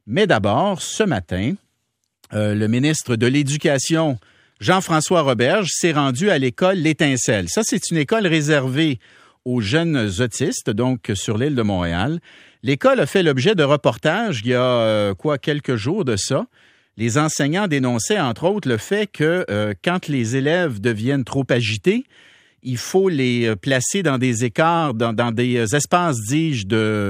Mais d'abord, ce matin, le ministre de l'Éducation, Jean-François Roberge, s'est rendu à l'école L'Étincelle. Ça, c'est une école réservée aux jeunes autistes, donc sur l'île de Montréal. L'école a fait l'objet de reportages il y a quelques jours de ça. Les enseignants dénonçaient, entre autres, le fait que quand les élèves deviennent trop agités, il faut les placer dans des écarts, dans des espaces, dis-je,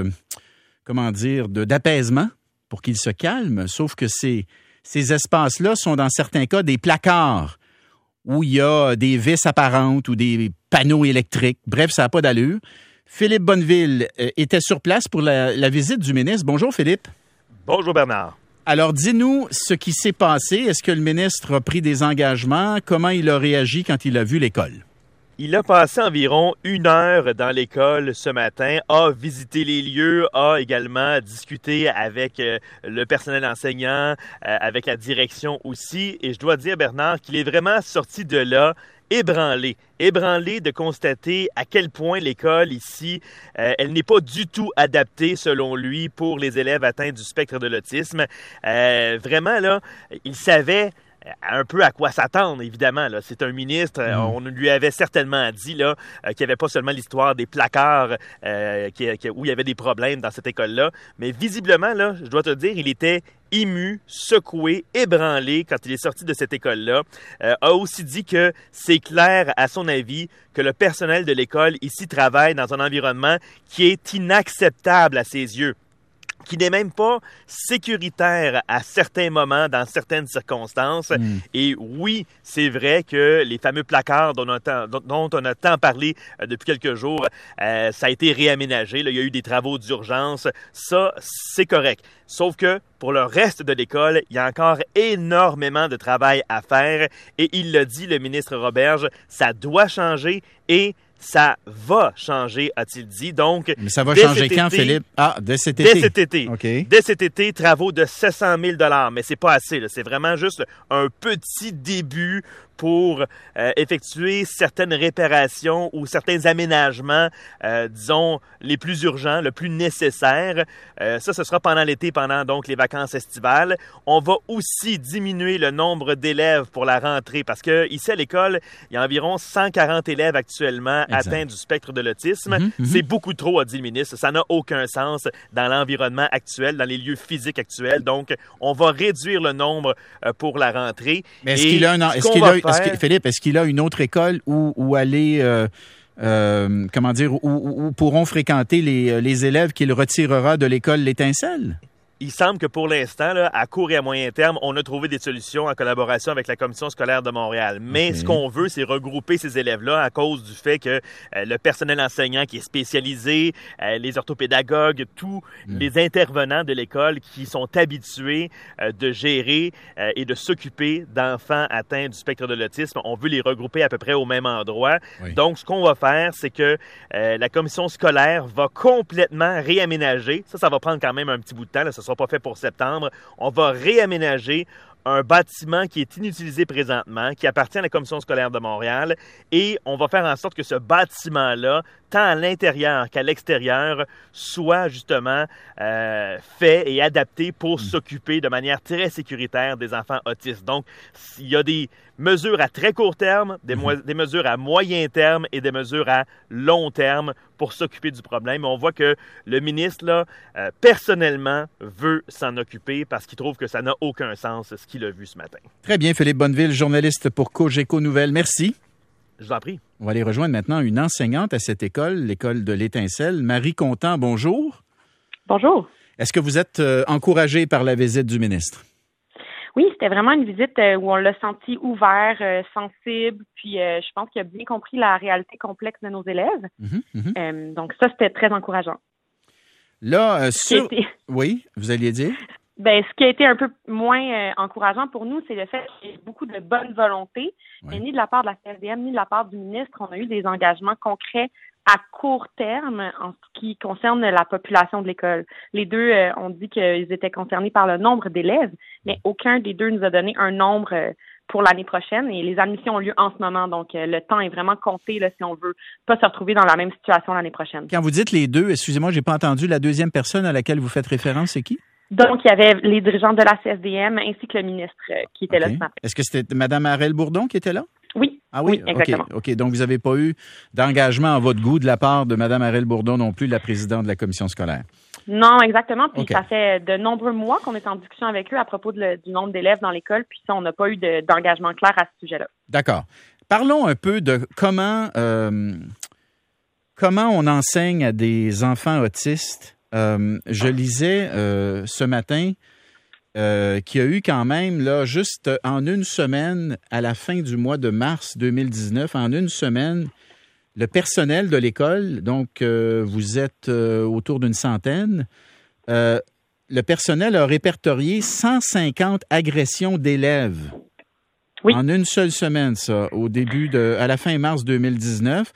d'apaisement pour qu'ils se calment. Sauf que ces espaces-là sont, dans certains cas, des placards où il y a des vis apparentes ou des panneaux électriques. Bref, ça n'a pas d'allure. Philippe Bonneville était sur place pour la visite du ministre. Bonjour, Philippe. Bonjour, Bernard. Alors, dis-nous ce qui s'est passé. Est-ce que le ministre a pris des engagements? Comment il a réagi quand il a vu l'école? Il a passé environ 1 heure dans l'école ce matin, a visité les lieux, a également discuté avec le personnel enseignant, avec la direction aussi. Et je dois dire, Bernard, qu'il est vraiment sorti de là ébranlé de constater à quel point l'école ici, elle n'est pas du tout adaptée, selon lui, pour les élèves atteints du spectre de l'autisme. Vraiment, là, il savait un peu à quoi s'attendre, évidemment. Là. C'est un ministre, on lui avait certainement dit là, qu'il n'y avait pas seulement l'histoire des placards où il y avait des problèmes dans cette école-là, mais visiblement, là, je dois te dire, il était ému, secoué, ébranlé quand il est sorti de cette école-là. A aussi dit que c'est clair, à son avis, que le personnel de l'école ici travaille dans un environnement qui est inacceptable à ses yeux, qui n'est même pas sécuritaire à certains moments, dans certaines circonstances. Et oui, c'est vrai que les fameux placards dont on a tant parlé depuis quelques jours, ça a été réaménagé. Là, il y a eu des travaux d'urgence. Ça, c'est correct. Sauf que pour le reste de l'école, il y a encore énormément de travail à faire. Et il l'a dit, le ministre Roberge, ça doit changer et ça va changer, a-t-il dit. Donc, mais ça va changer quand, Philippe? Ah, dès cet été. Dès cet été. Okay. Dès cet été, travaux de 700 000 $. Mais c'est pas assez. Là. C'est vraiment juste un petit début pour effectuer certaines réparations ou certains aménagements, disons, les plus urgents, le plus nécessaire. Ça, ce sera pendant l'été, pendant donc les vacances estivales. On va aussi diminuer le nombre d'élèves pour la rentrée parce que ici à l'école, il y a environ 140 élèves actuellement atteints du spectre de l'autisme. C'est beaucoup trop, a dit le ministre. Ça n'a aucun sens dans l'environnement actuel, dans les lieux physiques actuels. Donc, on va réduire le nombre pour la rentrée. Mais Philippe, est-ce qu'il a une autre école où aller, où pourront fréquenter les élèves qu'il retirera de l'école L'Étincelle? Il semble que pour l'instant, là, à court et à moyen terme, on a trouvé des solutions en collaboration avec la Commission scolaire de Montréal. Mais ce qu'on veut, c'est regrouper ces élèves-là à cause du fait que le personnel enseignant qui est spécialisé, les orthopédagogues, tous les intervenants de l'école qui sont habitués de gérer et de s'occuper d'enfants atteints du spectre de l'autisme, on veut les regrouper à peu près au même endroit. Oui. Donc, ce qu'on va faire, c'est que la Commission scolaire va complètement réaménager. Ça va prendre quand même un petit bout de temps, là, ça sera pas fait pour septembre. On va réaménager un bâtiment qui est inutilisé présentement, qui appartient à la Commission scolaire de Montréal, et on va faire en sorte que ce bâtiment-là, tant à l'intérieur qu'à l'extérieur, soit justement fait et adapté pour s'occuper de manière très sécuritaire des enfants autistes. Donc, il y a des mesures à très court terme, des mesures à moyen terme et des mesures à long terme pour s'occuper du problème. On voit que le ministre, là, personnellement, veut s'en occuper parce qu'il trouve que ça n'a aucun sens, ce qu'il a vu ce matin. Très bien, Philippe Bonneville, journaliste pour Cogeco Nouvelles. Merci. Je vous en prie. On va aller rejoindre maintenant une enseignante à cette école, l'école de l'Étincelle. Marie Contant, bonjour. Bonjour. Est-ce que vous êtes encouragée par la visite du ministre? Oui, c'était vraiment une visite où on l'a senti ouvert, sensible, puis je pense qu'il a bien compris la réalité complexe de nos élèves. Donc ça, c'était très encourageant. Là, oui, vous alliez dire? Ben, ce qui a été un peu moins encourageant pour nous, c'est le fait qu'il y ait beaucoup de bonne volonté, mais ni de la part de la CSDM, ni de la part du ministre, on a eu des engagements concrets à court terme en ce qui concerne la population de l'école. Les deux ont dit qu'ils étaient concernés par le nombre d'élèves, mais aucun des deux nous a donné un nombre pour l'année prochaine et les admissions ont lieu en ce moment. Donc, le temps est vraiment compté là, si on veut pas se retrouver dans la même situation l'année prochaine. Quand vous dites les deux, excusez-moi, j'ai pas entendu la deuxième personne à laquelle vous faites référence, c'est qui? Donc, il y avait les dirigeants de la CSDM ainsi que le ministre qui était là ce matin. Est-ce que c'était Mme Harel-Bourdon qui était là? Oui. Ah oui, exactement. OK. Donc, vous n'avez pas eu d'engagement à votre goût de la part de Mme Harel-Bourdon non plus, la présidente de la commission scolaire? Non, exactement. Puis ça fait de nombreux mois qu'on est en discussion avec eux à propos du nombre d'élèves dans l'école. Puis ça, on n'a pas eu d'engagement clair à ce sujet-là. D'accord. Parlons un peu de comment on enseigne à des enfants autistes. Je lisais ce matin qu'il y a eu quand même, là, juste en une semaine, à la fin du mois de mars 2019, en une semaine, le personnel de l'école, donc vous êtes autour d'une centaine, le personnel a répertorié 150 agressions d'élèves. Oui. En une seule semaine, ça, à la fin mars 2019,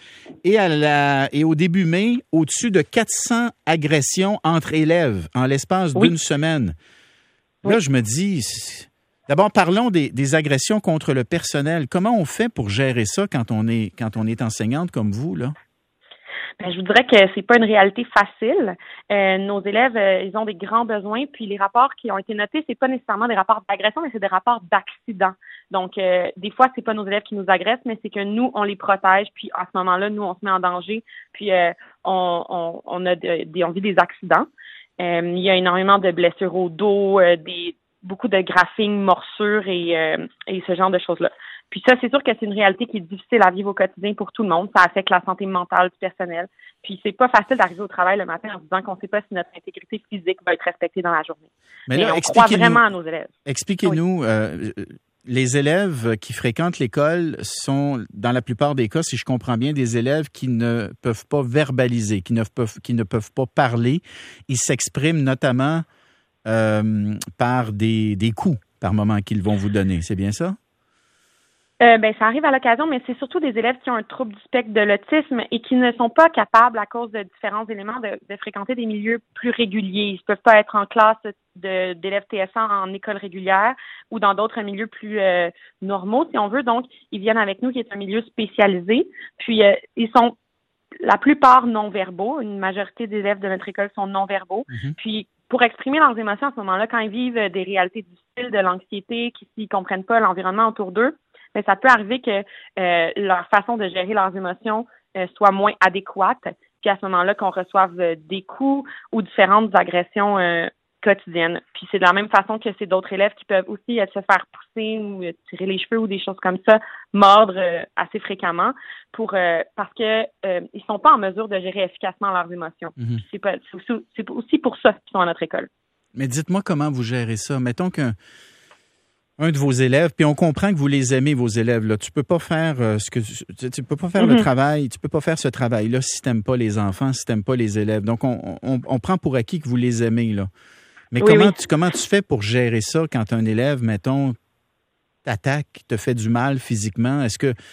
et au début mai, au-dessus de 400 agressions entre élèves en l'espace d'une semaine. Là, je me dis, d'abord, parlons des agressions contre le personnel. Comment on fait pour gérer ça quand on est enseignante comme vous, là? Je vous dirais que c'est pas une réalité facile. Nos élèves, ils ont des grands besoins, puis les rapports qui ont été notés, c'est pas nécessairement des rapports d'agression, mais c'est des rapports d'accident. Donc, des fois, c'est pas nos élèves qui nous agressent, mais c'est que nous, on les protège, puis à ce moment-là, nous, on se met en danger, puis on vit des accidents. Il y a énormément de blessures au dos, beaucoup de graphing, morsures et ce genre de choses-là. Puis ça, c'est sûr que c'est une réalité qui est difficile à vivre au quotidien pour tout le monde. Ça affecte la santé mentale du personnel. Puis c'est pas facile d'arriver au travail le matin en se disant qu'on ne sait pas si notre intégrité physique va être respectée dans la journée. Mais là, on croit vraiment à nos élèves. Expliquez-nous, les élèves qui fréquentent l'école sont, dans la plupart des cas, si je comprends bien, des élèves qui ne peuvent pas verbaliser, qui ne peuvent pas parler. Ils s'expriment notamment par des coups par moment qu'ils vont vous donner. C'est bien ça? Ça arrive à l'occasion, mais c'est surtout des élèves qui ont un trouble du spectre de l'autisme et qui ne sont pas capables, à cause de différents éléments, de fréquenter des milieux plus réguliers. Ils ne peuvent pas être en classe d'élèves TSA en école régulière ou dans d'autres milieux plus normaux, si on veut. Donc, ils viennent avec nous, qui est un milieu spécialisé. Puis, ils sont la plupart non-verbaux. Une majorité d'élèves de notre école sont non-verbaux. Mm-hmm. Puis, pour exprimer leurs émotions à ce moment-là, quand ils vivent des réalités difficiles, de l'anxiété, qu'ils ne comprennent pas l'environnement autour d'eux, mais ça peut arriver que leur façon de gérer leurs émotions soit moins adéquate, puis à ce moment-là qu'on reçoive des coups ou différentes agressions quotidiennes. Puis c'est de la même façon que c'est d'autres élèves qui peuvent aussi se faire pousser ou tirer les cheveux ou des choses comme ça, mordre assez fréquemment parce que ils sont pas en mesure de gérer efficacement leurs émotions. Mm-hmm. C'est aussi pour ça qu'ils sont à notre école. Mais dites-moi comment vous gérez ça. Mettons qu'un de vos élèves, puis on comprend que vous les aimez, vos élèves, là. Tu peux pas faire tu peux pas faire le travail, tu peux pas faire ce travail-là si t'aimes pas les enfants, si t'aimes pas les élèves. Donc, on prend pour acquis que vous les aimez, là. Mais comment tu fais pour gérer ça quand un élève, mettons, t'attaque, te fait du mal physiquement? Est-ce que,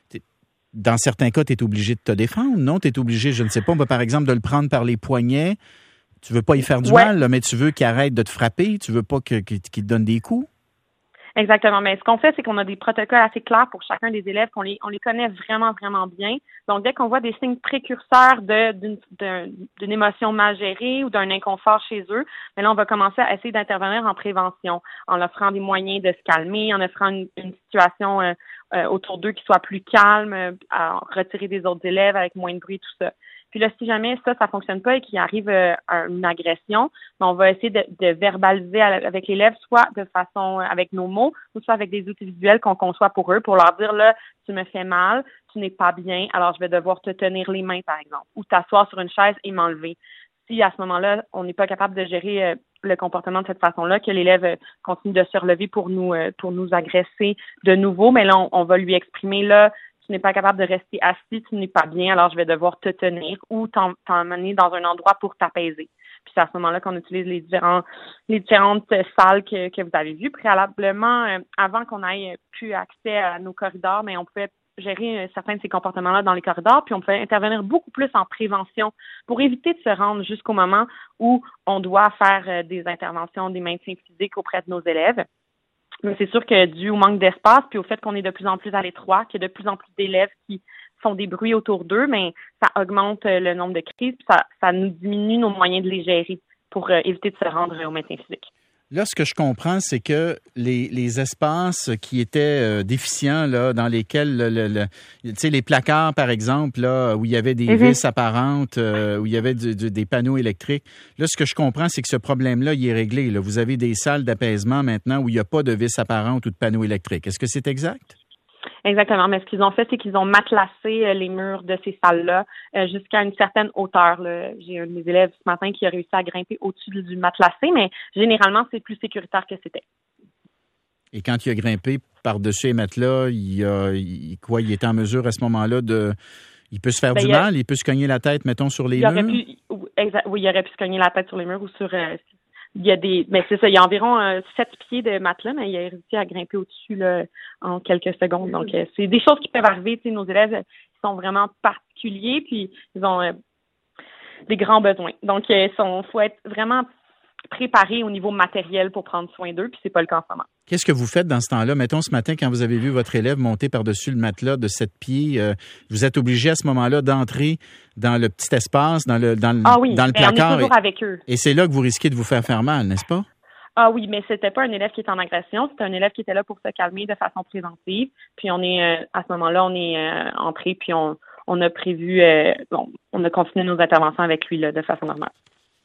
dans certains cas, tu es obligé de te défendre? Non, tu es obligé, je ne sais pas, par exemple, de le prendre par les poignets. Tu veux pas y faire du mal, là, mais tu veux qu'il arrête de te frapper. Tu veux pas qu'il te donne des coups? Exactement. Mais ce qu'on fait, c'est qu'on a des protocoles assez clairs pour chacun des élèves, on les connaît vraiment, vraiment bien. Donc, dès qu'on voit des signes précurseurs d'une émotion mal gérée ou d'un inconfort chez eux, mais là, on va commencer à essayer d'intervenir en prévention, en offrant des moyens de se calmer, en offrant une situation autour d'eux qui soit plus calme, à retirer des autres élèves avec moins de bruit, tout ça. Puis là, si jamais ça fonctionne pas et qu'il arrive une agression, on va essayer de verbaliser avec l'élève, soit de façon avec nos mots, ou soit avec des outils visuels qu'on conçoit pour eux, pour leur dire, là, tu me fais mal, tu n'es pas bien, alors je vais devoir te tenir les mains, par exemple, ou t'asseoir sur une chaise et m'enlever. Si à ce moment-là, on n'est pas capable de gérer le comportement de cette façon-là, que l'élève continue de se relever pour nous agresser de nouveau, mais là, on va lui exprimer, là, tu n'es pas capable de rester assis, tu n'es pas bien, alors je vais devoir te tenir ou t'emmener dans un endroit pour t'apaiser. Puis c'est à ce moment-là qu'on utilise les différentes salles que vous avez vues. Préalablement, avant qu'on ait plus accès à nos corridors, mais on pouvait gérer certains de ces comportements-là dans les corridors, puis on pouvait intervenir beaucoup plus en prévention pour éviter de se rendre jusqu'au moment où on doit faire des interventions, des maintiens physiques auprès de nos élèves. Mais c'est sûr que dû au manque d'espace, puis au fait qu'on est de plus en plus à l'étroit, qu'il y a de plus en plus d'élèves qui font des bruits autour d'eux, mais ça augmente le nombre de crises, puis ça nous diminue nos moyens de les gérer. pour éviter de se rendre au médecin physique. Là, ce que je comprends, c'est que les espaces qui étaient déficients, là, dans lesquels, tu sais, les placards, par exemple, là, où il y avait des vis apparentes, où il y avait des panneaux électriques, là, ce que je comprends, c'est que ce problème-là, il est réglé. Là. Vous avez des salles d'apaisement maintenant où il n'y a pas de vis apparentes ou de panneaux électriques. Est-ce que c'est exact? Exactement, mais ce qu'ils ont fait, c'est qu'ils ont matelassé les murs de ces salles-là jusqu'à une certaine hauteur. Là. J'ai un de mes élèves ce matin qui a réussi à grimper au-dessus du matelassé, mais généralement, c'est plus sécuritaire que c'était. Et quand il a grimpé par-dessus les matelas, il était en mesure à ce moment-là de... Il peut se faire du mal, il peut se cogner la tête, mettons, sur les murs? Oui, il aurait pu se cogner la tête sur les murs ou sur... mais c'est ça, il y a environ 7 pieds de matelas, mais il a réussi à grimper au-dessus là, en quelques secondes. Donc, c'est des choses qui peuvent arriver. Tu sais, nos élèves, ils sont vraiment particuliers, puis ils ont des grands besoins. Donc, faut être vraiment préparé au niveau matériel pour prendre soin d'eux, puis c'est pas le cas en ce moment. Qu'est-ce que vous faites dans ce temps-là? Mettons, ce matin, quand vous avez vu votre élève monter par-dessus le matelas de 7 pieds, vous êtes obligé à ce moment-là d'entrer dans le petit espace, dans le placard. On est toujours avec eux. Et c'est là que vous risquez de vous faire mal, n'est-ce pas? Ah oui, mais c'était pas un élève qui était en agression, c'était un élève qui était là pour se calmer de façon préventive. Puis on est, à ce moment-là, on est entré, puis on a prévu, on a continué nos interventions avec lui là, de façon normale.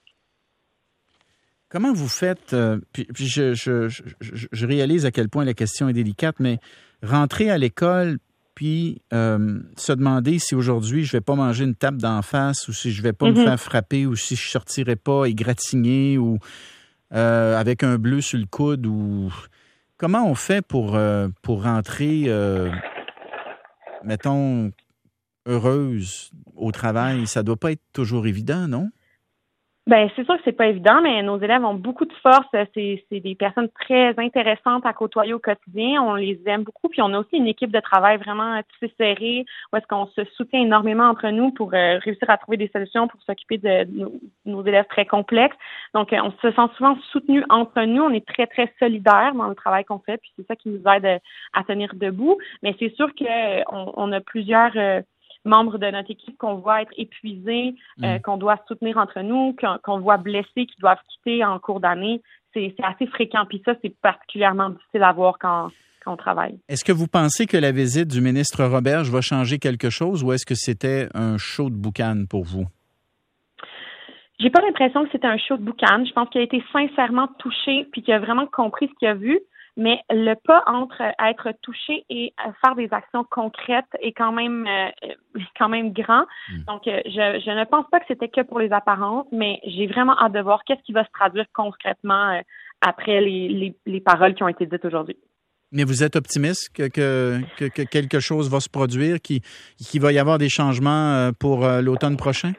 Comment vous faites, puis je réalise à quel point la question est délicate, mais rentrer à l'école puis se demander si aujourd'hui je vais pas manger une tape d'en face ou si je vais pas me faire frapper ou si je sortirai pas égratigné ou avec un bleu sur le coude ou comment on fait pour rentrer, mettons, heureuse au travail? Ça doit pas être toujours évident, non? Ben, c'est sûr que c'est pas évident, mais nos élèves ont beaucoup de force. C'est des personnes très intéressantes à côtoyer au quotidien. On les aime beaucoup. Puis on a aussi une équipe de travail vraiment tissée serrée, où est-ce qu'on se soutient énormément entre nous pour réussir à trouver des solutions pour s'occuper de nos élèves très complexes. Donc, on se sent souvent soutenus entre nous. On est très, très solidaires dans le travail qu'on fait. Puis c'est ça qui nous aide à tenir debout. Mais c'est sûr qu'on a plusieurs membres de notre équipe qu'on voit être épuisés, qu'on doit soutenir entre nous, qu'on voit blessés, qui doivent quitter en cours d'année. C'est assez fréquent. Puis ça, c'est particulièrement difficile à voir quand on travaille. Est-ce que vous pensez que la visite du ministre Roberge va changer quelque chose ou est-ce que c'était un show de boucan pour vous? J'ai pas l'impression que c'était un show de boucan. Je pense qu'il a été sincèrement touché puis qu'il a vraiment compris ce qu'il a vu. Mais le pas entre être touché et faire des actions concrètes est quand même grand. Donc, je ne pense pas que c'était que pour les apparences, mais j'ai vraiment hâte de voir qu'est-ce qui va se traduire concrètement après les paroles qui ont été dites aujourd'hui. Mais vous êtes optimiste que quelque chose va se produire, qu'il va y avoir des changements pour l'automne prochain?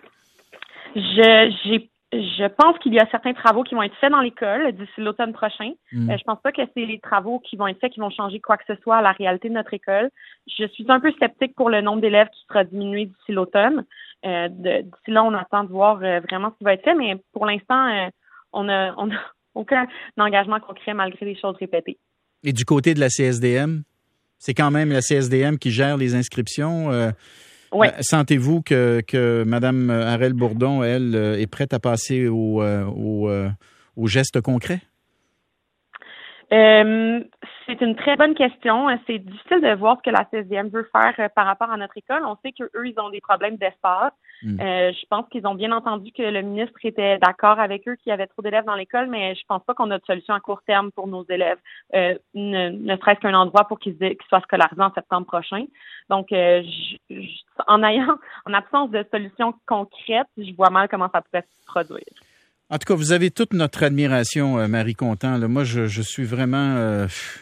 Je pense qu'il y a certains travaux qui vont être faits dans l'école d'ici l'automne prochain. Je pense pas que c'est les travaux qui vont être faits qui vont changer quoi que ce soit à la réalité de notre école. Je suis un peu sceptique pour le nombre d'élèves qui sera diminué d'ici l'automne. D'ici là, on attend de voir vraiment ce qui va être fait, mais pour l'instant, on n'a aucun engagement concret malgré les choses répétées. Et du côté de la CSDM, c'est quand même la CSDM qui gère les inscriptions. Ouais. Sentez-vous que Mme Harel-Bourdon, elle, est prête à passer au geste concret? C'est une très bonne question. C'est difficile de voir ce que la CSDM veut faire par rapport à notre école. On sait qu'eux, ils ont des problèmes d'espace. Je pense qu'ils ont bien entendu que le ministre était d'accord avec eux qu'il y avait trop d'élèves dans l'école, mais je pense pas qu'on a de solution à court terme pour nos élèves, ne serait-ce qu'un endroit pour qu'ils soient scolarisés en septembre prochain. Donc, en absence de solution concrète, je vois mal comment ça pourrait se produire. En tout cas, vous avez toute notre admiration, Marie Contant. Là, moi, je suis vraiment...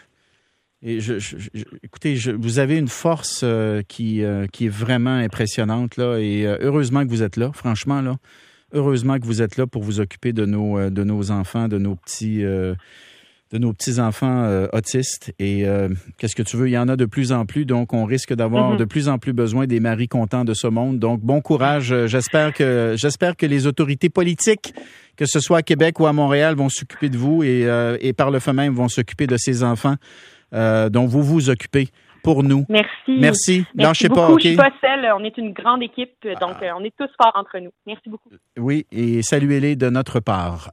écoutez, vous avez une force qui est vraiment impressionnante, là, et heureusement que vous êtes là, franchement, là. Heureusement que vous êtes là pour vous occuper de nos enfants, de nos petits-enfants autistes. Et qu'est-ce que tu veux? Il y en a de plus en plus, donc on risque d'avoir de plus en plus besoin des Marie Contant de ce monde. Donc, bon courage. J'espère que les autorités politiques, que ce soit à Québec ou à Montréal, vont s'occuper de vous et par le fait même vont s'occuper de ces enfants dont vous vous occupez pour nous. Merci. Lâchez beaucoup. pas, OK? Je suis pas seule. On est une grande équipe, donc on est tous forts entre nous. Merci beaucoup. Oui, et saluez-les de notre part.